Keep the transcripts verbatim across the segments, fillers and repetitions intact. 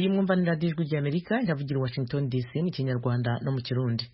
iyi mwumva ni radiyo ijwi ry'Amerika iravugira i Washington D C mu Kinyarwanda no mu Kirundi.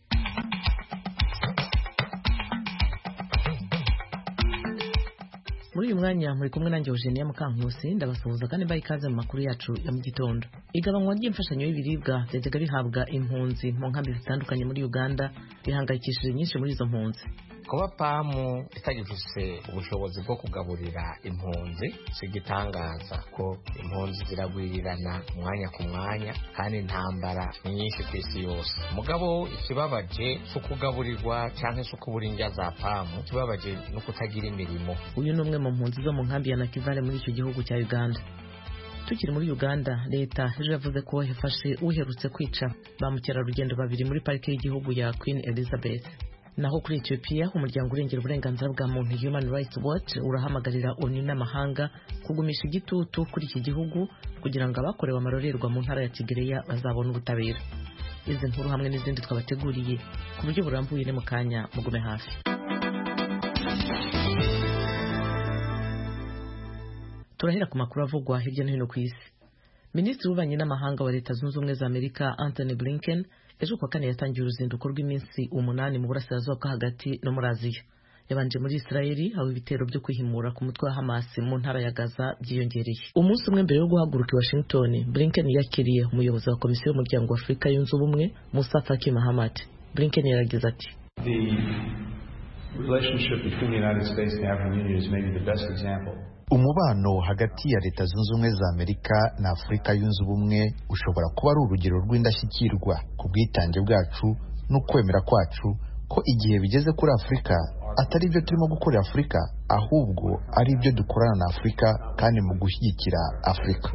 Muri uyu mwanya muri kumwe nanjye Eugenia Mukankusi ndabasuhuza kandi bayi ikaze mu makuru yacu ya mu gitondo. Igabanywa ry'imfashanyo y'ibiribwa byajyaga bihabwa impunzi mu nkambi zitandukanye muri Uganda bihangayikishije nyinshi muri izo mpunzi. Kuba pamu itagifise ubushobozi bwo kugaburira impunzi sigitangaza ko impunzi ziragwirirana mwanya ku mwanya kandi intambara ni nyinshi ku isi yose. Mugabo ikibabaje cyo kugaburirwa cyangwa cyo kubura indya za pamu kibabaje no kutagira imirimo. Uyu ni umwe mu mpunzi zo mu nkambi ya Nakivale muri icyo gihugu cya Uganda. Tukiri muri Uganda, leta ejo yavuze ko yafashe uherutse kwica ba mukerarugendo babiri muri parike y'igihugu ya Queen Elizabeth. Naho kuri Ethiopia, umuryango urengera uburenganzira bwa muntu Human Rights Watch urahamagarira O N U n'amahanga kugumisha igitutu kuri iki gihugu kugira ngo abakorewe amarorerwa mu ntara ya Tigray bazabone ubutabera. Izi nkuru hamwe n'izindi twabateguriye ku buryo burambuye ne mu kanya mugume hafi. Turahera ku makuru avugwa hirya no hino ku isi. Minisitiri w'ububanyi n'amahanga wa Leta Zunze Ubumwe za Amerika Anthony Blinken ejo kwa kane yatangiye uruzinduko rw'iminsi umunani mu burasirazuba bwo hagati no muri Aziya. Yabanje muri Israeli aho ibitero byo kwihimura ku mutwe wa Hamas mu ntara ya Gaza byiyongereye. Umunsi umwe mbere yo guhaguruka i Washington, Blinken yakiriye umuyobozi wa komisiyo y'umuryango wa Afurika yunze ubumwe Musa Faki Mahamat. Blinken yaragize ati: The relationship between the United States and the African Union is maybe the best example. Umubano hagati ya Leta Zunze Ubumwe za Amerika na Afurika yunze ubumwe ushobora kuba ari urugero rw'indashyikirwa ku bwitange bwacu no kwemera kwacu ko igihe bigeze kuri Afurika atari ibyo turimo gukorera Afurika ahubwo ari ibyo dukorana na Afurika kandi mu gushyigikira Afurika.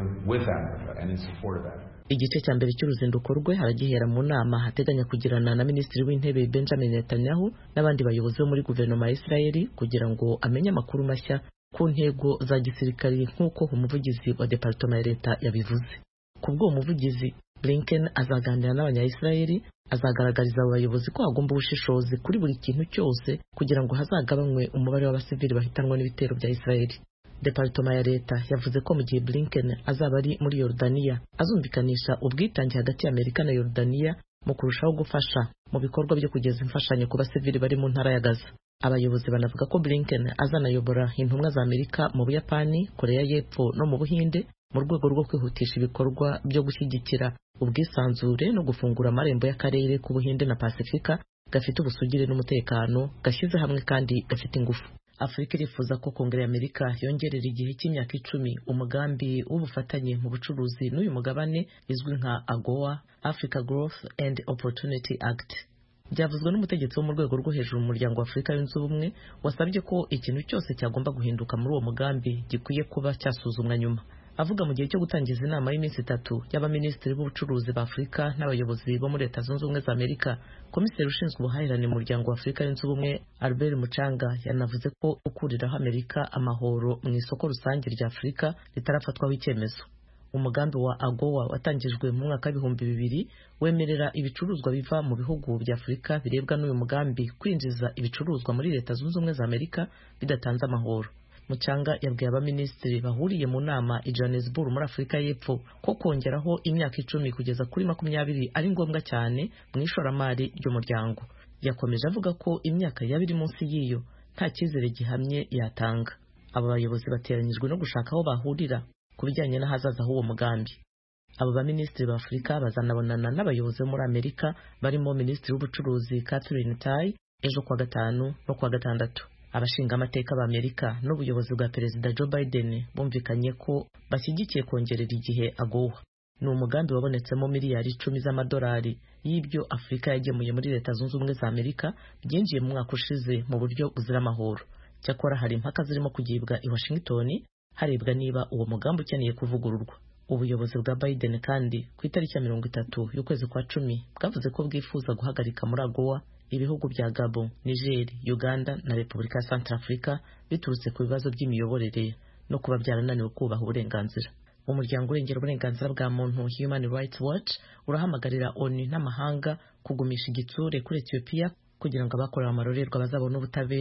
Igice cya mbere cy'uruzinduko rwe haragihera mu nama hateganya kugirana na Minisitiri w'Intebe Benjamin Netanyahu n'abandi bayobozi bo muri guverinoma ya Israeli kugira ngo amenye amakuru mashya ku ntego za gisirikari nk'uko umuvugizi wa Departement ya Leta yabivuze. Kubwo umuvugizi, Blinken azaganira n'abanya-Israeli, azagaragariza abayobozi ko hagomba ubushishozi kuri buri kintu cyose kugira ngo hazagabanywe umubare w'abasivili bahitanwa n'ibitero bya Israeli. Departement ya Leta yavuze ko mu gihe Blinken azaba ari muri Yordania azumvikanisha ubwitange hagati ya Amerika na Yordania mu kurushaho gufasha mu bikorwa byo kugeza imfashanyo ku basivili bari mu ntara ya Gaza. Abayobozi banavuga ko Blinken azanayobora intumwa za Amerika mu Buyapani, Korea y'Epfo no mu Buhinde mu rwego rwo kwihutisha ibikorwa byo gushyigikira ubwisanzure no gufungura amarembo y'akarere ku Buhinde na Pasifika gafite ubusugire n'umutekano gashyize hamwe kandi gafite ingufu. Afurika irifuza ko Kongere ya Amerika yongerera igihe cy'imyaka icumi umugambi w'ubufatanye mu bucuruzi n'uyu mugabane izwi nka AGOA, Africa Growth and Opportunity Act. Byavuzwe n'umutegetsi wo mu rwego rwo hejuru mu muryango wa Afurika yunze ubumwe wasabye ko ikintu cyose cyagomba guhinduka muri uwo mugambi gikwiye kuba cyasuzumwa nyuma. Avuga mu gihe cyo gutangiza inama y'iminsi itatu y'abaminisitiri b'ubucuruzi ba Afurika n'abayobozi bo muri Leta Zunze Ubumwe za Amerika, komiseri ushinzwe ubuhahirane mu muryango wa Afurika yunze ubumwe Albert Muchanga yanavuze ko ukuriraho Amerika amahoro mu isoko rusange rya Afurika ritarafatwaho icyemezo. Umugambi wa AGOA watangijwe mu mwaka w'ibihumbi bibiri wemerera ibicuruzwa biva mu bihugu bya Afurika birebwa n'uyu mugambi kwinjiza ibicuruzwa muri Leta Zunze Ubumwe za Amerika bidatanze amahoro. Muchanga yabwiye abaminisitiri bahuriye mu nama i Johannesburg muri Afurika y'Epfo ko kongeraho imyaka icumi kugeza kuri makumyabiri ari ngombwa cyane mu ishoramari ry'umuryango. Yakomeje avuga ko imyaka yabiri munsi y'iyo nta cyizere gihamye yatanga. Aba bayobozi bateranyijwe no gushaka aho bahurira ku bijyanye n'ahazaza h'uwo mugambi. Abo baminisitiri ba Afurika bazanabonana n'abayobozi bo muri Amerika barimo Minisitiri w'Ubucuruzi Catherine Tai ejo kwa gatanu no kwa gatandatu. Abashinga amateka b'Amerika n'ubuyobozi bwa Perezida Joe Biden bumvikanye ko bashyigikiye kongerera igihe AGOA. Ni umugambi wabonetsemo miliyari icumi z'amadolari y'ibyo Afurika yagemuye muri Leta Zunze Ubumwe za Amerika byinjiye mu mwaka ushize mu buryo buzira amahoro. Cyakora hari impaka zirimo kugibwa i Washington harebwa niba uwo mugambi ukeneye kuvugururwa. Ubuyobozi bwa Biden kandi ku itariki ya mirongo itatu y'ukwezi kwa cumi bwavuze ko bwifuza guhagarika muri AGOA ibihugu bya Gabon, Niger, Uganda na Repubulika ya Centrafrica biturutse ku bibazo by'imiyoborere no kuba byarananiwe kubaha uburenganzira. Umuryango urengera uburenganzira bwa muntu Human Rights Watch urahamagarira O N U n'amahanga kugumisha igitsure kuri Ethiopia kugira ngo abakorewe amarorerwa bazabone ubutabera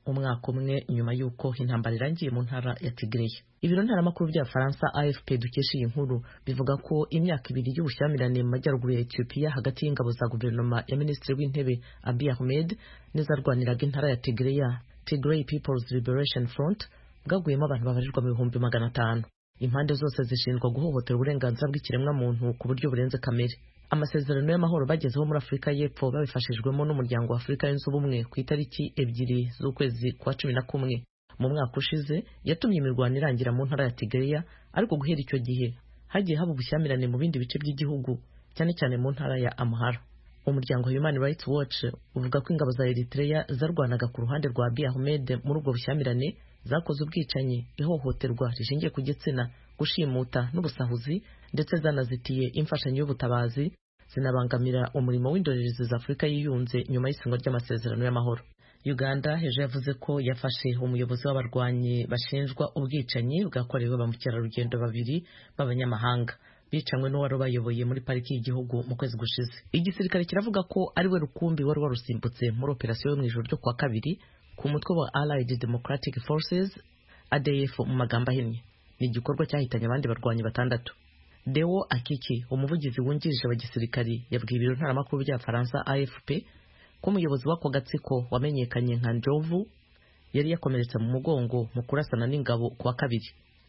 umwaka umwe nyuma y'uko intambara irangiye mu ntara ya Tigray. Ibiro ntaramakuru bya Faransa A F P dukesha iyi nkuru bivuga ko imyaka ibiri y'ubushyamirane mu majyaruguru ya Ethiopia hagati y'ingabo za guverinoma ya Minisitiri w'Intebe Abiy Ahmed n'izarwaniraga intara ya Tigray Tigray People's Liberation Front bwaguyemo abantu babarirwa mu bihumbi magana atanu. Impande zose zishinzwa guhohotera uburenganzira bw'ikiremwa muntu ku buryo burenze kamere. Amasezerano y'amahoro bagezeho muri Afurika y'Epfo babifashijwemo n'umuryango wa Afurika yunze ubumwe ku itariki ebyiri z'ukwezi kwa cumi na kumwe mu mwaka ushize yatumye imirwano irangira mu ntara ya Tigray, ariko guhera icyo gihe hagiye haba ubushyamirane mu bindi bice by'igihugu cyane cyane mu ntara ya Amhara. Umuryango Human Rights Watch uvuga ko ingabo za Eritrea zarwanaga ku ruhande rwa Abiy Ahmed muri ubwo bushyamirane zakoze ubwicanyi, ihohoterwa rishingiye ku gitsina, gushimuta n'ubusahuzi, ndetse zanazitiye imfashanyo y'ubutabazi, zinabangamira umurimo w'indorerezi za Afurika yiyunze nyuma y'isinywa ry'amasezerano y'amahoro. Uganda ejo yavuze ko yafashe umuyobozi w'abarwanyi bashinjwa ubwicanyi bwakorewe ba mukerarugendo babiri b'abanyamahanga bicanywe n'uwari bayoboye muri pariki y'igihugu mu kwezi gushize. Igisirikare kiravuga ko ari we rukumbi wari warusimbutse muri operasiyo yo mu ijoro ryo kuwa kabiri ku mutwe wa Allied Democratic Forces A D F mu magambo ahinnye. Ni igikorwa cyahitanye abandi barwanyi batandatu. Deo Akiki, umuvugizi wungirije wa gisirikari, yabwiye ibiro ntaramakuru bya Faransa A F P ko umuyobozi w'ako gatsiko wamenyekanye nka Njovu yari yakomeretse mu mugongo mu kurasana n'ingabo kuwa kabiri.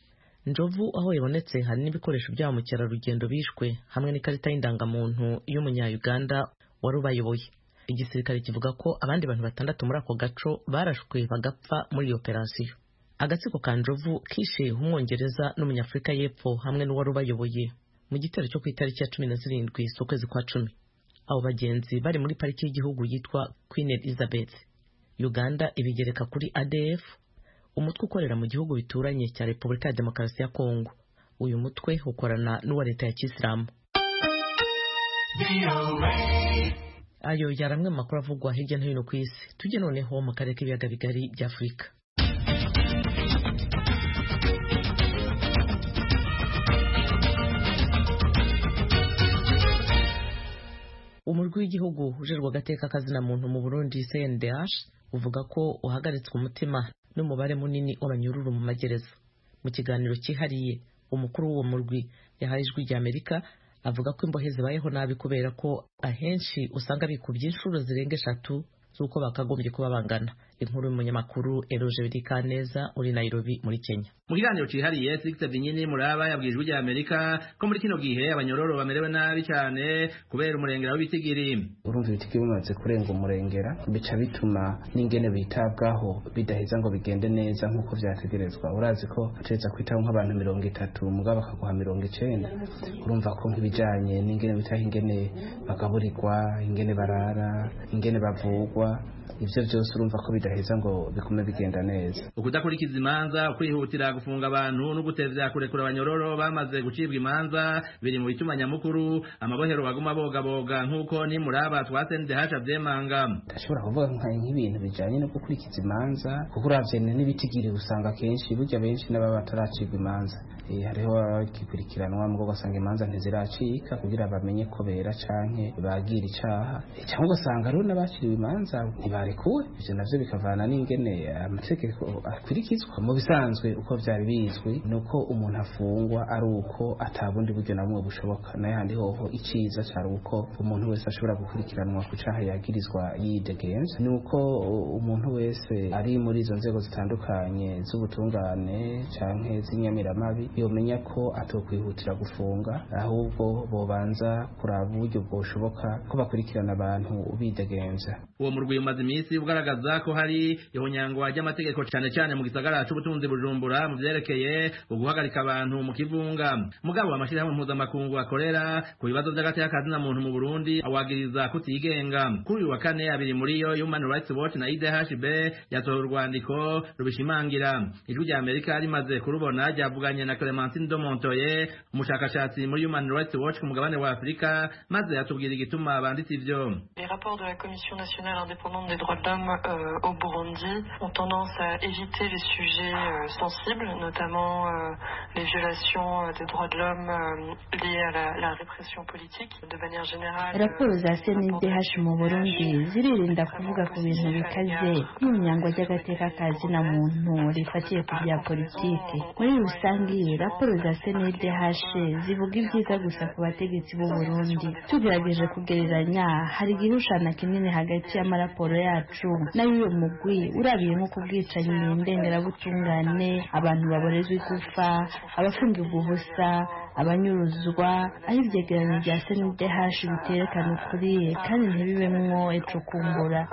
Njovu aho yabonetse hari n'ibikoresho bya mukerarugendo bishwe hamwe n'ikarita y'indangamuntu y'umunya-Uganda wari ubayoboye. Igisirikare kivuga ko abandi bantu batandatu muri ako gaco barashwe bagapfa muri iyo operasiyo. Agatsiko ka Njovu kishe umwongereza n'umunyafurika y'Epfo hamwe n'uwari ubayoboye mu gitero cyo ku itariki ya cumi na zirindwi z'ukwezi kwa cumi. Abo bagenzi bari muri pariki y'igihugu yitwa Queen Elizabeth. Uganda ibigereka kuri A D F, umutwe ukorera mu gihugu bituranye cya Repubulika ya Demokarasi ya Kongo. Uyu mutwe ukorana n'uwa leta ya Kisilamu. Ayo yaramwe mu makuru avugwa hirya no hino ku isi. Tujye noneho mu karere k'ibiyaga bigari bya Afurika. Umurwi w'igihugu ujerwa gateka kazina muntu mu Burundi C N D H uvuga ko uhagaritswe umutima n'umubare munini w'abanyururu mu magereza. Mu kiganiro cyihariye umukuru w'uwo murwi yahaye ijwi rya Amerika avuga ko imbohe zibayeho nabi kubera ko ahenshi usanga bikubye inshuro zirenga eshatu z'uko bakagombye kuba bangana. Inkuru y'umunyamakuru Eroje Birikaneza uri Nairobi muri Kenya. Mu kiganiro cyihariye Six Binyini Muraba yabwijwe rya Amerika ko muri kino gihe abanyororo bamerewe nabi cyane kubera umurengera w'ibitigiri. Urumva ibitigiri bimaze kurenga umurengera bica bituma n'ingene bitabwaho bidaheza ngo bigende neza nk'uko vyategerezwa. Urazi ko ateza kwitaho nk'abantu mirongo itatu mugabo akaguha mirongo icenda. Urumva ko nk'ibijanye n'ingene bitaho ingene bagaburirwa, ingene barara, ingene bavugwa, ivyo byose urumva ko bidaheza ngo bikume bigenda neza. Ukudakurikiza imanza, kwihutira gufunga abantu no gutevya kurekura abanyororo bamaze gucibwa imanza biri mu bituma nyamukuru amabohero baguma boga boga nkuko ni Muraba twatende haca vyemanga. Ndashobora kuvuga nk'ibintu bijanye no gukurikiza imanza kuko uravye n'ibitigiri usanga kenshi burya benshi n'ababa bataracibwa imanza. E, hariho abakikurikiranwa mu gusanga imanza ntiziracika kugira bamenye ko bera canke bagira icaha. E, cyangwa ugasanga rero n'abaciriwe imanza ntibarekuwe. Ivyo navyo bikavana n'ingene amategeko akurikizwa. Mu bisanzwe uko vyari bizwi nuko umuntu afungwa ari uko atabundi buryo namwe bushoboka. N'ayandi hoho iciza cyari uko umuntu wese ashobora gukurikiranwa ku caha yagirizwa yidegenza. Nuko umuntu wese ari muri izo nzego zitandukanye z'ubutungane canke z'inyamiramabi yomenya ko atokwihutira gufunga ahubwo bobanza kuraba uburyo bwoshoboka ko bakurikirana abantu bidegenza. Uwo murwi umaze iminsi ugaragaza ko hari ihonyangwa ry'amategeko cyane cyane mu gisagara c'ubutunzi Bujumbura mu vyerekeye uguhagarika abantu mu kivunga. Mugabo amashirahamwe mpuzamakungu akorera ku bibazo by'agateka kazina muntu mu Burundi awagiriza kutigenga. Kuri uyu wa kane abiri muri yo Human Rights Watch na I D H B yatoye urwandiko rubishimangira. Ijwi rya Amerika rimaze kurubona ryavuganye na Clementine Domontoye umushakashatsi muri Human Rights Watch ku mugabane wa Afrika maze yatubwira igituma banditse ivyo. Les rapports de la Commission nationale indépendante des droits de l'homme euh, au Burundi ont tendance à éviter les sujets euh, sensibles, notamment euh, les violations euh, des droits de l'homme euh, liées à la, la répression politique de manière générale. Raporo za C N D H mu Burundi ziririnda kuvuga ku bintu bikaze nk'inyangwa ry'agateka ka zina muntu rifatiye ku bya politiki. Muri rusange raporo za C N D H zivuga ibyiza gusa ku bategetsi b'u Burundi. Tugerageje kugereranya hari igihushana kinini hagati y'amaraporo yacu n'ay'uwo mugwi urabiye nko kubwicanyi ndengerabutungane, abantu baborezwa igufa, abafungirwa ubusa, abanyuruzwa, aho ivyegeranyo bya C N D H biterekana ukuri kandi ntibibemwo icukumbura.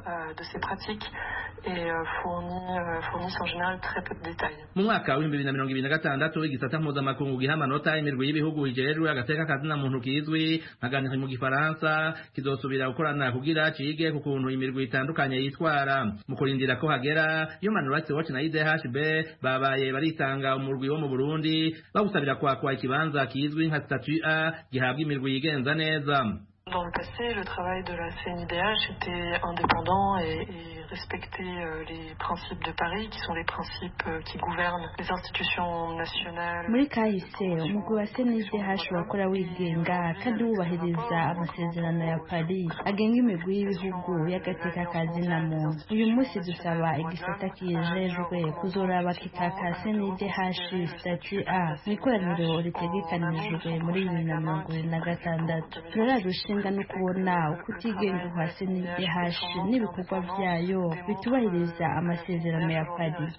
Mu mwaka w'ibihumbi bibiri na mirongo ibiri na gatandatu igisata mpuzamakungu giha amanota imirwi y'ibihugu ijejwe agateka kazina muntu kizwi nkaganira mu gifaransa kizosubira gukorana kugira cige ku kuntu imirwi itandukanye yitwara. Mu kurindira ko hagera Human Rights Watch na I D H B babaye baritanga umurwi wo mu Burundi bawusabira kwakwa ikibanza kizwi nka statut A gihabwa imirwi yigenza neza. Dans le passé, le travail de la C N I D H était indépendant et, et respectait euh, les principes de Paris, qui sont les principes euh, qui gouvernent les institutions nationales. Muri kahise umugwi wa C N I D H wakora wigenga kandi wubahiriza amasezerano ya Paris agenga imigwi y'ibihugu y'agateka ka zina muntu. Uyu munsi dusaba igisata kijejwe kuzoraba kikaka C N I D H statut A mu ikoraniro ritegekanijwe muri bibiri na mirongo ibiri na gatandatu. Turarushinga no kubona uko utigenga kwa C N I D H n'ibikorwa vyayo bitubahiriza amasezerano ya Paris.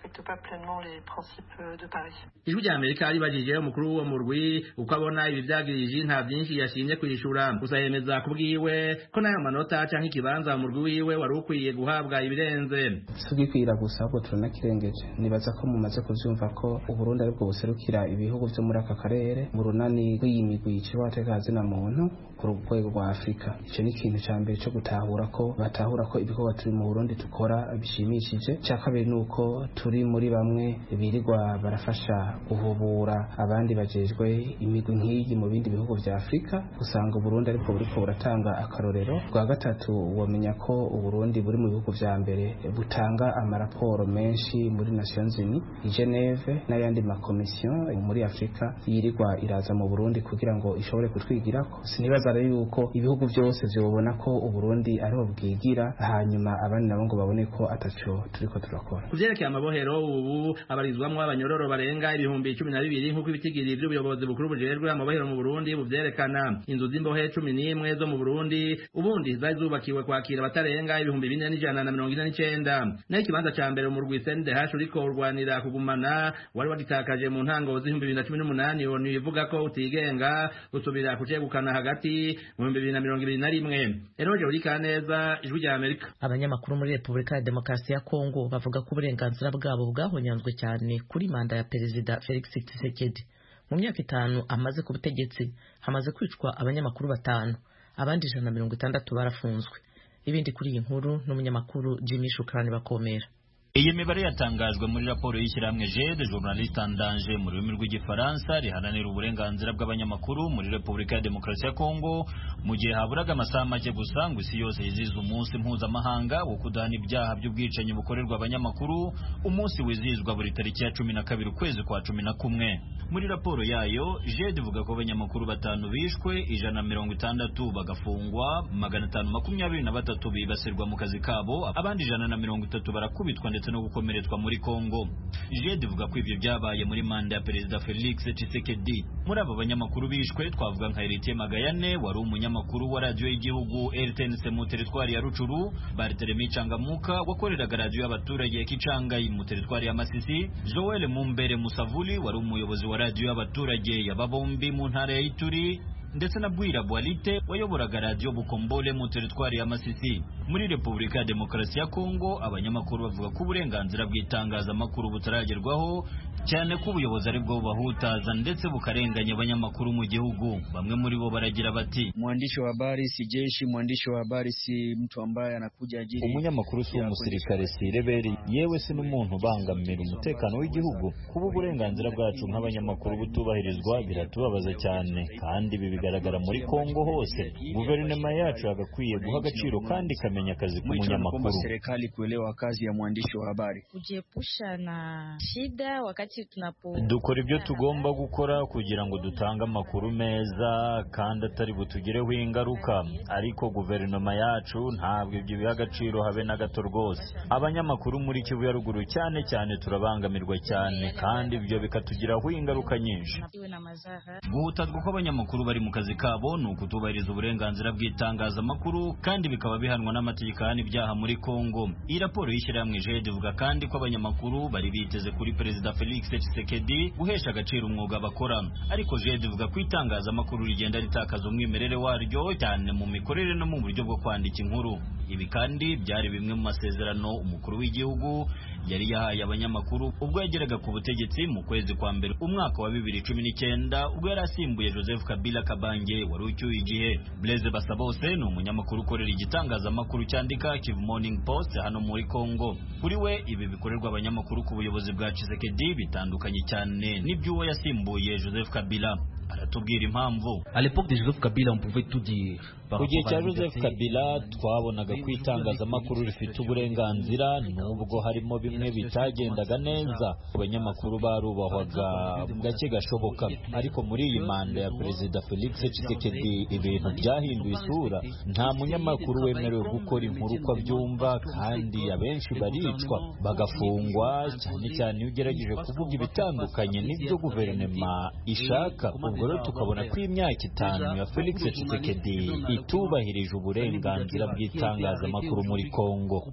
Ijwi rya Amerika ribajije umukuru w'uwo murwi uko abona ibi vyagirije nta vyinshi yashimye kwishura, gusa yemeza kubwiwe ko nayo manota canke ikibanza umurwi wiwe wari ukwiye guhabwa ibirenze. Sugikwira gusa ahubwo turanakirengeje. Nibaza ko mumaze kuvyumva ko Uburundi aribwo buserukira ibihugu vyo muri aka karere mu runani rw'imigwi iciwe agateka zina muntu ku rwego rwa Afrika. Ico ni ikintu ca mbere co gutahura ko batahura ko ibikorwa turi mu Burundi tukora bishimishije. Ca kabiri nuko turi muri bamwe birirwa barafasha guhubura abandi bajejwe imigwi nk'iyi mu bindi bihugu vya Afrika, usanga Burundi ariko buriko buratanga akarorero. Rwa gatatu wamenya ko Uburundi buri mu bihugu vya mbere butanga amaraporo menshi muri Nations Unies i Geneve n'ayandi makomisiyo muri Afrika yirirwa iraza mu Burundi kugira ngo ishobore kutwigirako. Sinibaza rero yuko ibihugu byose vyobona ko Uburundi ariho bwigira hanyuma abandi nabo ngo babone ko ataco turiko turakora. Kuvyerekeye amabohero ubu abarizwamwo abanyororo barenga ibihumbi cumi na bibiri nk'uko ibitigiri vy'ubuyobozi bukuru bujejwe amabohero mu Burundi buvyerekana. Inzu z'imbohe cumi n'imwe zo mu Burundi ubundi zari zubakiwe kwakira abatarenga ibihumbi bine n'ijana na mirongo ine n'icenda. Naho ikibanza ca mbere mu rwi C N D H uriko urwanira kugumana wari wagitakaje mu ntango z'ibihumbi bibiri na cumi n'umunani, onu ivuga ko utigenga usubira kucegukana hagati mu bihumbi bibiri na mirongo ibiri na rimwe. Eroje Urikaneza, Ijwi rya Amerika. Abanyamakuru muri Repubulika ya Demokarasi ya Kongo bavuga ko uburenganzira bwabo bwahonyanzwe cyane kuri manda ya Perezida Felix Tshisekedi. Mu myaka itanu amaze ku butegetsi hamaze kwicwa abanyamakuru batanu, abandi ijana na mirongo itandatu barafunzwe. Ibindi kuri iyi nkuru n'umunyamakuru Jimmy Shukrani Bakomera. Iyi mibare yatangajwe muri raporo y'ishyirahamwe J de Journaliste en Danger mu rurimi rw'igifaransa riharanira uburenganzira bw'abanyamakuru muri Repubulika ya Demokarasi ya Kongo, mu gihe haburaga amasaha make gusa ngo isi yose yizihiza umunsi mpuzamahanga wo kudahana ibyaha by'ubwicanyi bukorerwa abanyamakuru, umunsi wizihizwa buri tariki ya cumi na kabiri ukwezi kwa cumi na kumwe. Muri raporo yayo J ivuga ko abanyamakuru batanu bishwe, ijana na mirongo itandatu bagafungwa, magana atanu makumyabiri na batatu bibasirwa mu kazi kabo, abandi ijana na mirongo itatu barakubitwa ndetse no gukomeretswa muri Kongo. J ivuga ko ibyo byabaye muri manda ya Perezida Felix Tshisekedi. Muri abo banyamakuru bishwe twavuga nka Heritier Magayane wari umunyamakuru wa radio y'igihugu R T N C mu teritwari ya Rucuru, Barthelemy Changamuka wakoreraga radio y'abaturage ya Kichangayi mu teritwari ya Masisi, Joel Mumbere Musavuli wari umuyobozi wa radio y'abaturage ya Babombi mu ntara ya Ituri, ndetse na Bwira Bwalite wayoboraga radio Bukombole mu teritwari ya Masisi. Muri Repubulika ya Demokarasi ya Kongo abanyamakuru bavuga ko uburenganzira bw'itangazamakuru butaragerwaho cyane ko ubuyobozi ari bwo bahutaza ndetse bukarenganya abanyamakuru mu gihugu. Bamwe muri bo baragira bati, mwandishi wa habari si jeshi, mwandishi wa habari si mtu ambaye anakuja ajili. Umunyamakuru si umusirikare, si reberi, yewe si n'umuntu ubangamira umutekano w'igihugu. Kuba uburenganzira bwacu nk'abanyamakuru butubahirizwa biratubabaza cyane, kandi ibi bigaragara muri Kongo hose. Guverinoma yacu yagakwiye guha agaciro kandi ikamenya akazi k'umunyamakuru. Serikali kuelewa kazi ya mwandishi wa habari. Kujiepusha na shida wakati tunapo dukora ibyo tugomba gukora kugira ngo dutange amakuru meza kandi atari butugireho ingaruka, ariko guverinoma yacu ntabwo ibyo biha agaciro habe na gato rwose. Abanyamakuru muri Kivu ya ruguru cyane cyane turabangamirwa cyane, kandi ibyo bikatugiraho ingaruka nyinshi. Guhutazwa kw'abanyamakuru bari mu kazi kabo ni ukutubahiriza uburenganzira bw'itangazamakuru, kandi bikaba bihanwa n'amategeko ahana ibyaha muri Kongo. Iyi raporo y'ishyirahamwe J E D ivuga kandi ko abanyamakuru bari biteze kuri Perezida Felix Tshisekedi guhesha agaciro umwuga bakora, ariko J E D ivuga ko itangazamakuru rigenda ritakaza umwimerere waryo cyane mu mikorere no mu buryo bwo kwandika inkuru. Ibi kandi byari bimwe mu masezerano umukuru w'igihugu yari yahaye abanyamakuru ubwo yageraga ku butegetsi mu kwezi kwa mbere umwaka wa bibiri cumi n'icyenda, ubwo yari asimbuye Joseph Kabila Kabange wari ucyuye igihe. Blaise Basabose ni umunyamakuru ukorera igitangazamakuru cyandika Kivu Morning Post hano muri Kongo. Kuri we ibi bikorerwa abanyamakuru ku buyobozi bwa Tshisekedi bitandukanye cyane n'iby'uwo yasimbuye Joseph Kabila. Aratubwira impamvu. À l'époque de Joseph Kabila on pouvait tout dire. Ku gihe cya Joseph Kabila twabonaga ko itangazamakuru rifite uburenganzira, nubwo harimo bimwe bitagendaga neza. Abanyamakuru barubahwaga gake gashoboka, ariko muri iyi manda ya Perezida Felix Tshisekedi ibintu byahinduye isura. Nta munyamakuru wemerewe gukora inkuru uko abyumva, kandi abenshi baricwa bagafungwa, cyane cyane iyo ugerageje kuvuga ibitandukanye n'ibyo guverinoma ishaka. Ubwo rero tukabona ko imyaka itanu ya Felix Tshisekedi itubahirije uburenganzira bw'itangazamakuru muri Kongo.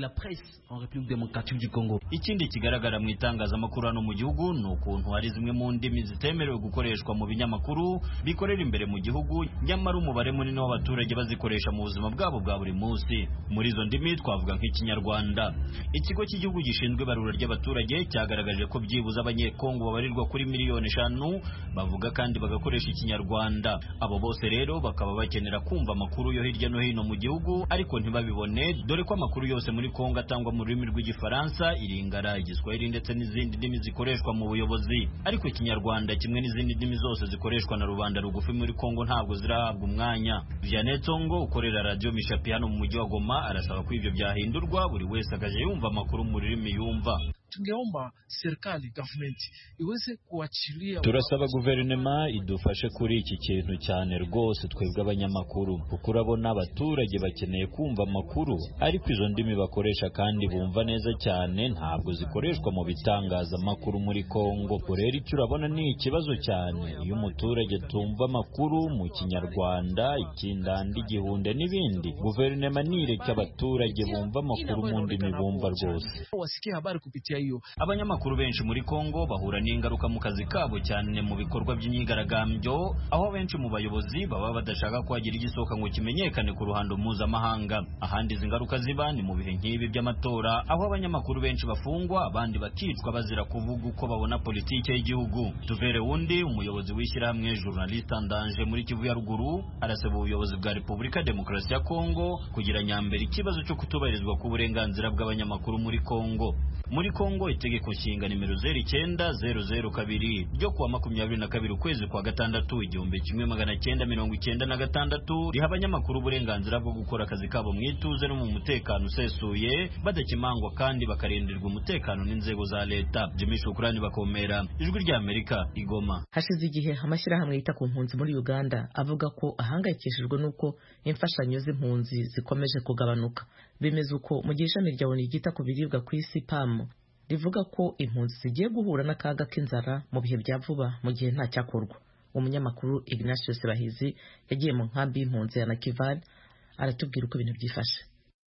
Ikindi kigaragara mu itangazamakuru hano mu gihugu ni ukuntu hari zimwe mu ndimi zitemerewe gukoreshwa mu binyamakuru bikorera imbere mu gihugu, nyamara umubare munini w'abaturage bazikoresha mu buzima bwabo bwa buri munsi. Muri izo ndimi twavuga nk'Ikinyarwanda. Ikigo cy'igihugu gishinzwe ibarura ry'abaturage cyagaragaje ko byibuze abanyekongo babarirwa kuri miliyoni eshanu bavuga kandi bagakoresha Ikinyarwanda. Abo bose rero bakaba bakenera kumva amakuru yo hirya no hino mu gihugu, ariko ntibabibone, dore ko amakuru yose muri Kongo atangwa mu rurimi rw'Igifaransa, Iringara, Igiswahili ndetse n'izindi ndimi zikoreshwa mu buyobozi. Ariko Ikinyarwanda kimwe n'izindi ndimi zose zikoreshwa na rubanda rugufi muri Kongo ntabwo zirahabwa umwanya. Vianney Tsongo ukorera Radio Mishapi hano mu mujyi wa Goma arasaba ko ibyo byahindurwa, buri wese akaje yumva amakuru mu rurimi yumva. Tungeomba serikali government iweze kuachilia. Turasaba guverinoma idufashe kuri iki kintu cyane rwose twebwe abanyamakuru, kuko urabona abaturage bakeneye kumva amakuru, ariko izo ndimi bakoresha kandi bumva neza cyane ntabwo zikoreshwa mu bitangazamakuru muri Kongo. Rero icyo urabona ni ikibazo cyane iyo umuturage tumva amakuru mu Kinyarwanda, Ikindandi, Igihunde n'ibindi. Guverinoma nireke abaturage bumva amakuru mu ndimi bumva rwose. Wasikie habari kupitia hiyo. Abanyamakuru benshi muri Kongo bahura n'ingaruka mu kazi kabo cyane mu bikorwa by'imyigaragambyo, aho benshi mu bayobozi baba badashaka ko hagira igisoka ngo kimenyekane ku ruhando mpuzamahanga. Ahandi izi ngaruka ziba ni mu bihe nk'ibi by'amatora, aho abanyamakuru benshi bafungwa abandi bakicwa bazira kuvuga uko babona politike y'igihugu. Tuvere wundi umuyobozi w'ishyirahamwe Journaliste en Danger muri Kivu ya ruguru arasaba ubuyobozi bwa Repubulika Demokarasi ya Kongo kugira nyambere ikibazo cyo kutubahirizwa ku burenganzira bw'abanyamakuru muri Kongo. Muri Kongo itegeko nshinga nimero zero icyenda zero zero kabiri ryo kuwa makumyabiri na kabiri ukwezi kwa gatandatu igihumbi kimwe magana cyenda mirongo icyenda na gatandatu riha abanyamakuru uburenganzira bwo gukora akazi kabo mu ituze no mu mutekano usesuye, badakimangwa kandi bakarindirwa umutekano n'inzego za leta. Jimmy Shukrani Bakomera, Ijwi rya Amerika, Igoma. Hashize igihe amashyirahamwe yita ku mpunzi muri Uganda avuga ko ahangayikishijwe n'uko imfashanyo z'impunzi zikomeje kugabanuka. Bemeza uko mu gihe ishami rya ONU ryita ku biribwa ku isi P A M rivuga ko impunzi zigiye guhura n'akaga k'inzara mu bihe bya vuba mu gihe nta cyakorwa. Umunyamakuru Ignatius Bahizi yagiye mu nkambi y'impunzi ya Nakivale aratubwira uko ibintu byifashe.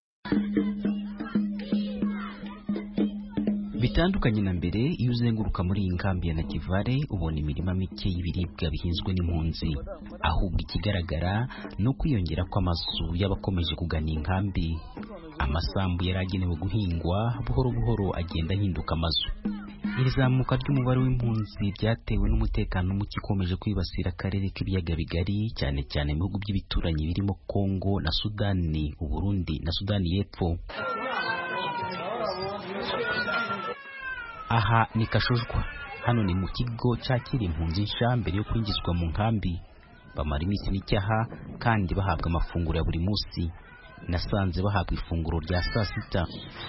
Bitandukanye na mbere, iyo uzenguruka muri iyi nkambi ya Nakivale ubona imirima mike y'ibiribwa bihinzwe n'impunzi, ahubwo ikigaragara no kwiyongera kw'amazu y'abakomeje kugana inkambi. Amasambu yaragenewe guhingwa buhoro buhoro agenda ahinduka amazu. iri zamuka ry'umubare w'impunzi byatewe n'umutekano muke ukomeje kwibasira akarere k'ibiyaga bigari cyane cyane mu bihugu by'ibituranyi birimo Kongo na Sudani, Uburundi na Sudani y'Epfo. Aha ni Kashujwa, hano ni mu kigo cyakira impunzi nsha mbere yo kwinjizwa mu nkambi. Bamara iminsi n'icyaha kandi bahabwa amafunguro ya buri munsi. Nasanze bahabwa ifunguro rya saa sita.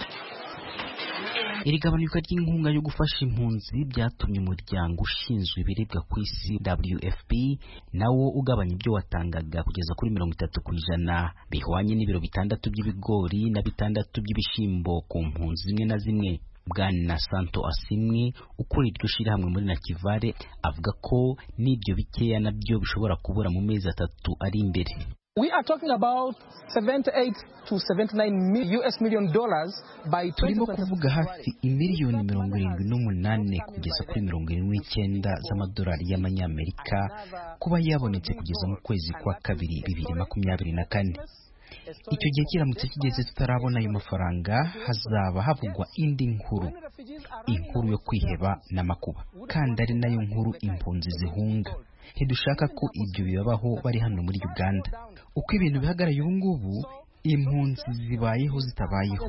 Iri gabanuka ry'inkunga yo gufasha impunzi byatumye umuryango ushinzwe ibiribwa ku isi W F P nawo ugabanya ibyo watangaga kugeza kuri mirongo itatu ku ijana, bihwanye n'ibiro bitandatu by'ibigori na bitandatu by'ibishimbo ku mpunzi zimwe na zimwe. Bwana Santo Asimwe ukora iryo shirahamwe muri Nakivale avuga ko n'ibyo bikeya nabyo bishobora kubura mu mezi atatu ari imbere. We are talking about seventy-eight to seventy-nine U S million dollars by turimo kuvuga hafi imiliyoni mirongo irindwi n'umunane kugeza kuri mirongo irindwi n'icyenda z'amadolari y'amanyamerika kuba yabonetse kugeza mu kwezi kwa kabiri bibiri makumyabiri na kane. Icyo gihe kiramutse kigeze tutarabona ayo mafaranga hazaba havugwa indi nkuru, inkuru yo kwiheba n'amakuba, kandi ari nayo nkuru impunzi zihunga. Ntidushaka ko ibyo bibabaho bari hano muri Uganda. Uko ibintu bihagaraye ubu ngubu, impunzi zibayeho zitabayeho.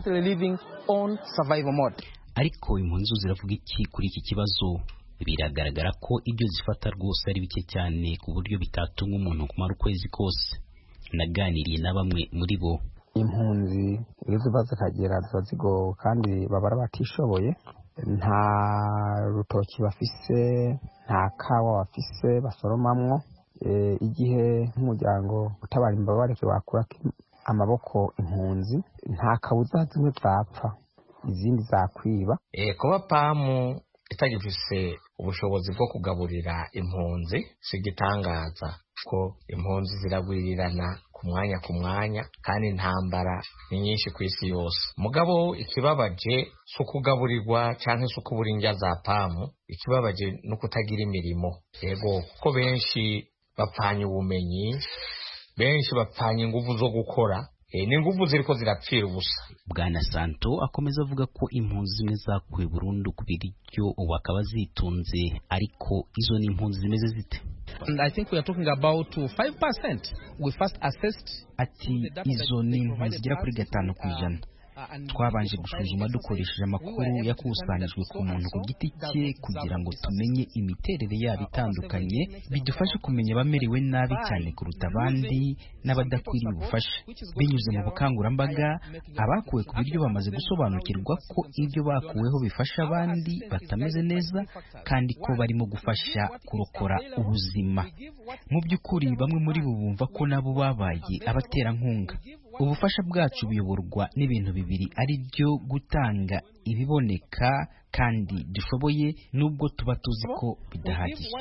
Ariko impunzi ziravuga iki kuri iki kibazo? Biragaragara ko ibyo zifata rwose ari bike cyane ku buryo bitatunga umuntu kumara ukwezi kose. Naganiriye na bamwe muri bo. Impunzi iyo ziba zikagera ziba zigowe kandi babara batishoboye, nta rutoki bafise, nta kawa bafise basoromamwo. E, igihe nk'umuryango utabara imbabare wakura amaboko impunzi, nta kabuza zimwe zapfa izindi zakwiba. E, kuba pamu itagifise ubushobozi bwo kugaburira impunzi sigitangaza ko impunzi ziragwirirana ku mwanya ku mwanya kandi intambara ni nyinshi ku isi yose. Mugabo ikibabaje so kugaburirwa canke so kubura indya za pamu, ikibabaje no kutagira imirimo. Yego ko benshi bapfanye ubumenyi, benshi bapfanye ingufu zo gukora, e, ni ingufu ziriko zirapfira ubusa. Bwana Santo akomeza avuga ko impunzi zimwe zakuwe burundu ku biryo ubu akaba zitunze, ariko izo ni impunzi zimeze zite? And I think we are talking about five percent. We first assessed ati izo ni impunzi zigera kuri gatanu ku ijana. Twabanje gusuzuma dukoresheje amakuru yakusanijwe ku muntu ku giti cye kugira ngo tumenye imiterere yabo itandukanye, bidufashe kumenya abamerewe nabi cyane kuruta abandi n'abadakwiriye ubufasha. Binyuze mu bukangurambaga, abakuwe ku biryo bamaze gusobanukirwa ko ibyo bakuweho bifasha abandi batameze neza kandi ko barimo gufasha kurokora ubuzima. Mu by'ukuri bamwe muri bo bumva ko nabo babaye abaterankunga. Ubufasha bwacu buyoborwa n'ibintu bibiri, ari byo gutanga ibiboneka kandi dushoboye nubwo tuba tuzi ko bidahagije.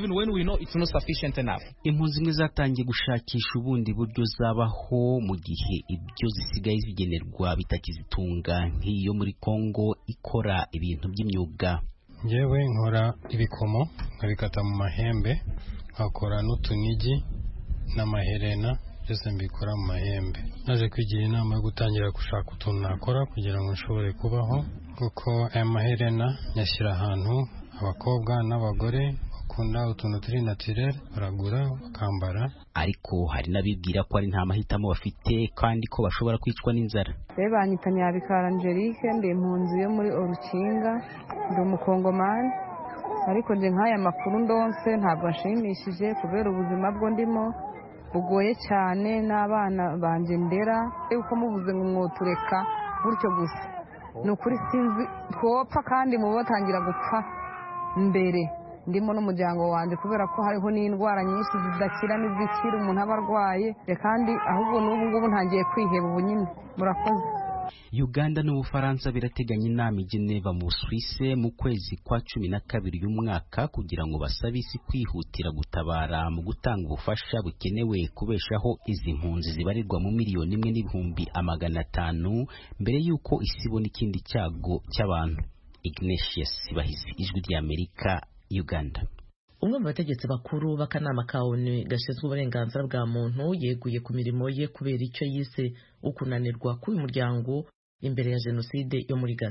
Impunzi zimwe zatangiye gushakisha ubundi buryo zabaho mu gihe ibyo zisigaye zigenerwa bitakizitunga, nk'iyo muri Kongo ikora ibintu by'imyuga. Njyewe nkora ibikomo nkabikata mu mahembe, nkakora n'utunigi n'amaherena, byose mbikora mu mahembe. Naje kwigira inama yo gutangira gushaka utuntu nakora kugira ngo nshobore kubaho, kuko aya maherena nyashyira ahantu abakobwa n'abagore bakunda utuntu turi naturel baragura bakambara. Ariko hari n'abibwira ko ari nta mahitamo bafite kandi ko bashobora kwicwa n'inzara. Banyita Nyabikara Angelique, ndi impunzi yo muri Orukinga, ndi umukongomani, ariko nje nk'aya makuru ndonse ntabwo nshimishije kubera ubuzima bwo ndimo bugoye cyane n'abana banje ndera. Uko mubuze ngo mwotureka gutyo gusa, ni ukuri sinzi twopfa kandi mu batangira gupfa mbere ndimo n'umuryango wanjye, kubera ko hariho n'indwara nyinshi zidakira n'izikira umuntu aba arwaye, kandi ahubwo n'ubu ngubu ntangiye kwiheba ubu nyine. Murakoze. Uganda n'Ubufaransa birateganya inama i Geneva mu Suisse mu kwezi kwa cumi na kabiri y'umwaka kugira ngo basabe isi kwihutira gutabara mu gutanga ubufasha bukenewe kubeshaho izi mpunzi zibarirwa mu miliyoni imwe n'ibihumbi amagana atanu mbere y'uko isi ibona ikindi cyago cy'abantu. Ignatius Bahizi, Ijwi ry'Amerika, Uganda. Umwe mu bategetsi bakuru b'akanama ka O N U gashinzwe uburenganzira bwa muntu yeguye ku mirimo ye kubera icyo yise ukunanirwa k'uyu muryango imbere ya jenoside yo muri Gaza.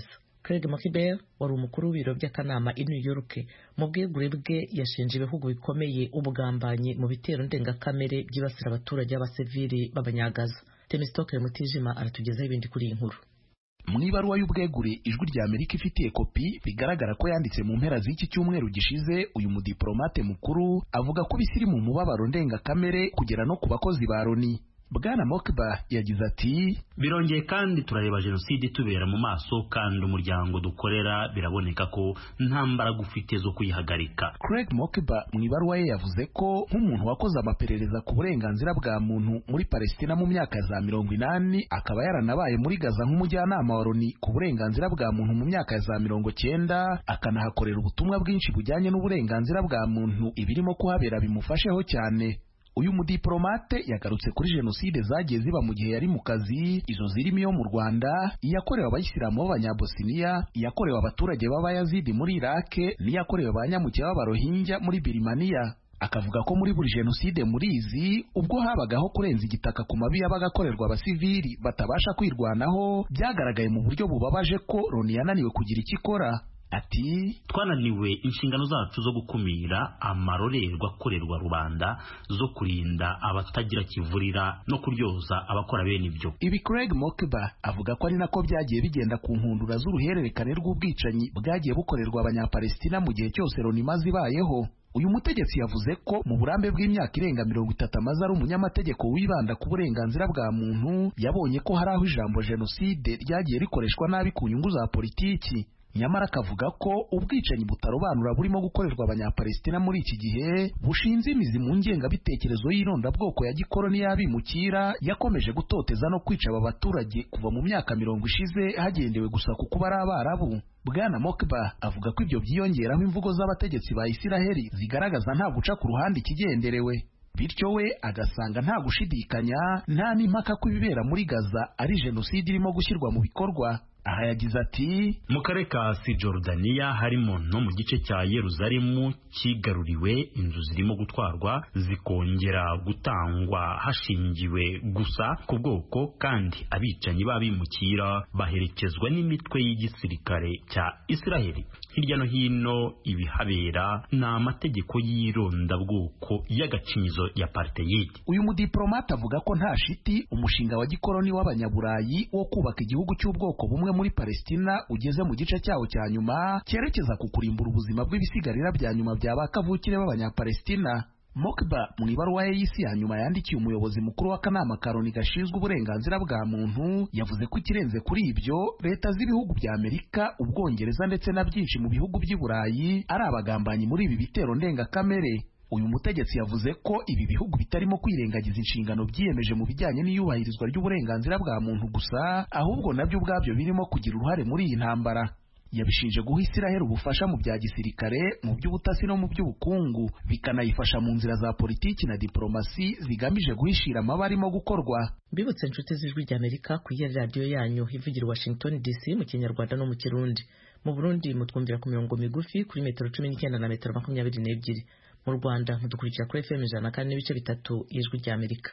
Craig Mokibel wari umukuru w'ibiro by'akanama i New York mu bwegure bwe yashinje ibihugu bikomeye ubugambanyi mu bitero ndengakamere byibasira abaturage b'abasivili b'abanyagaza. Temistoke Mutijima aratugezaho ibindi kuri iyi nkuru. Mu ibaruwa y'ubwegure ijwi rya Amerika ifitiye kopi bigaragara ko yanditse mu mpera z'iki cyumweru gishize, uyu mudiplomate mukuru avuga ko bisiri mu mubabaro ndengakamere kugera no ku bakozi ba Loni. Bwana Mokba yagize ati birongeye kandi turareba jenoside tubera mu maso kandi umuryango dukorera biraboneka ko nta mbaraga ufite zo kuyihagarika. Craig Mokba mu ibaruwa ye yavuze ko nk'umuntu wakoze amaperereza ku burenganzira bwa muntu muri Palestina mu myaka za mirongo inani akaba yaranabaye muri Gaza nk'umujyanama wa Loni ku burenganzira bwa muntu mu myaka za mirongo cyenda akanahakorera ubutumwa bwinshi bujyanye n'uburenganzira bwa muntu ibirimo kuhabera bimufasheho cyane. Uyu mudiplomate yagarutse kuri jenoside zagiye ziba mu gihe yari mu kazi, izo zirimo iyo mu Rwanda, iyakorewe abayisilamu b'abanyabosiniya, iyakorewe abaturage b'abayazidi muri Iraq, n'iyakorewe abanyamuke b'abarohinja muri Birimaniya. Akavuga ko muri buri jenoside muri izi ubwo habagaho kurenza igitaka ku mabi yabaga akorerwa abasivili batabasha kwirwanaho, byagaragaye mu buryo bubabaje ko Loni yananiwe kugira icyo ikora. Ati twananiwe inshingano zacu zo gukumira amarorerwa akorerwa rubanda, zo kurinda abatagira kivurira no kuryoza abakora bene ibyo. Ibi Craig Mokba avuga ko ari nako byagiye bigenda ku nkundura z'uruhererekane rw'ubwicanyi bwagiye bukorerwa abanyapalestina mu gihe cyose Loni imaze ibayeho. Uyu mutegetsi yavuze ko mu burambe bw'imyaka irenga mirongo itatu amaze ari umunyamategeko wibanda ku burenganzira bwa muntu, yabonye ko hari aho ijambo jenoside ryagiye rikoreshwa nabi ku nyungu za politiki. Nyamara akavuga ko ubwicanyi butarobanura burimo gukorerwa abanyapalestina muri iki gihe bushinze imizi mu ngengabitekerezo y'irondabwoko ya gikoloni y'abimukira yakomeje gutoteza no kwica aba baturage kuva mu myaka mirongo ishize hagendewe gusa ku kuba ari Abarabu. Bwana Mokba avuga ko ibyo byiyongeraho imvugo z'abategetsi ba Isiraheli zigaragaza nta guca ku ruhande ikigenderewe. Bityo we agasanga nta gushidikanya nta n'impaka ko ibibera muri Gaza ari jenoside irimo gushyirwa mu bikorwa. Aha yagize ati mu karere ka Cisjordania harimo no mu gice cya Yeruzalemu kigaruriwe inzu zirimo gutwarwa zikongera gutangwa hashingiwe gusa ku bwoko, kandi abicanyi babimukira baherekezwa n'imitwe y'igisirikare cya Isiraheli. Hirya no hino ibihabera ni amategeko y'irondabwoko y'agacinyizo ya apartheid. Uyu mudiplomate avuga ko nta shiti umushinga wa gikoloni w'abanyaburayi wo kubaka igihugu cy'ubwoko bumwe muri Palestina ugeze mu gice cyawo cya nyuma cyerekeza ku kurimbura ubuzima bw'ibisigarira bya nyuma bya bakavukire b'abanyapalestina. Mokba mu ibaruwa ye y'isi ya nyuma yandikiye umuyobozi mukuru w'akanama ka Loni gashinzwe uburenganzira bwa muntu yavuze ko ikirenze kuri ibyo leta z'ibihugu bya Amerika, Ubwongereza ndetse na byinshi mu bihugu by'i Burayi ari abagambanyi muri ibi bitero ndengakamere. Uyu mutegetsi yavuze ko ibi bihugu bitarimo kwirengagiza inshingano byiyemeje mu bijyanye n'iyubahirizwa ry'uburenganzira bwa muntu gusa, ahubwo nabyo ubwabyo birimo kugira uruhare muri iyi ntambara. Yabishinje guha Isiraheli ubufasha mu bya gisirikare, mu by'ubutasi no mu by'ubukungu, bikanayifasha mu nzira za politiki na diplomasi zigamije guhishira amaba arimo gukorwa. Mbibutse inshuti z'ijwi rya Amerika ku ya radio yanyu ivugira Washington D C mu Kinyarwanda no mu Kirundi. Mu Burundi mutwumvira ku mirongo migufi kuri metero cumi n'icyenda na metero makumyabiri n'ebyiri. Mu Rwanda mudukurikira kuri F M ijana na kane n'ibice bitatu y'ijwi rya Amerika.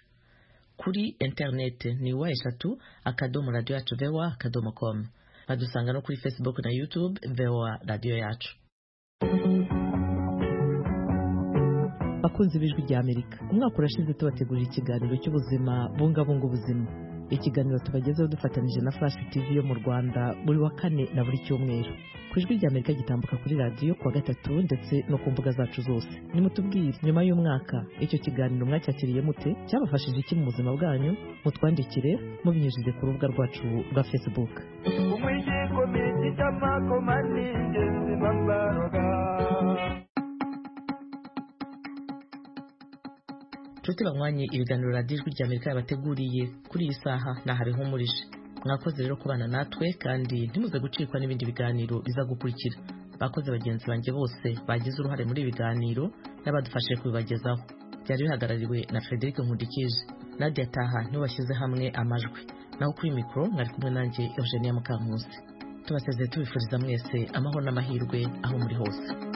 Kuri internet ni wa eshatu akadomo radio yacu V O A akadomo com. Badusanga no kuri Facebook na YouTube V O A radio yacu. Bakunzi b'ijwi rya Amerika, umwaka urashize tubategurira ikiganiro cy'ubuzima bungabunga ubuzima. Ikiganiro tubagezeho dufatanije na Flash T V yo mu Rwanda buri wa kane na buri cyumweru. Ku ijwi rya Amerika gitambuka kuri radio kuwa gatatu ndetse no ku mbuga zacu zose. Nimutubwire nyuma y'umwaka icyo kiganiro mwacyakiriye mute, cyabafashije iki mu buzima bwanyu? Mutwandikire mubinyujije ku rubuga rwacu rwa Facebook. Nshuti banywanyi, ibiganiro radiyo ijwi rya Amerika yabateguriye kuri iyi saha nahabihumurije. Mwakoze rero kubana natwe kandi ntimuze gucikwa n'ibindi biganiro biza gukurikira. Bakoze bagenzi banjye bose bagize uruhare muri ibiganiro n'abadufashije kubibagezaho. Byari bihagarariwe na Frederic Nkundikije. Nadia Taha niwe washyize hamwe amajwi. Naho kuri mikoro mwari kumwe nanjye Eugenia Mukankusi. Tubasezeye tubifuriza mwese amahoro n'amahirwe aho muri hose.